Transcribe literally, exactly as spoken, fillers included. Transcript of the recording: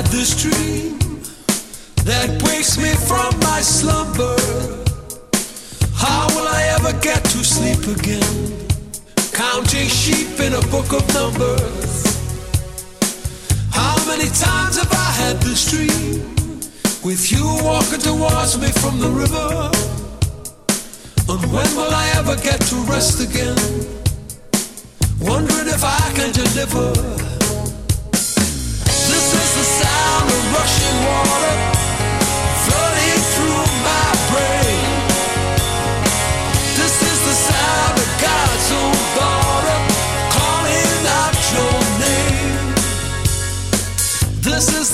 had this dream that wakes me from my slumber. How will I ever get to sleep again? Counting sheep in a book of numbers. How many times have I had this dream, with you walking towards me from the river? And when will I ever get to rest again? Wondering if I can deliver. This is the sound of rushing water flooding through my brain. This is the sound of God's own daughter calling out your name. This is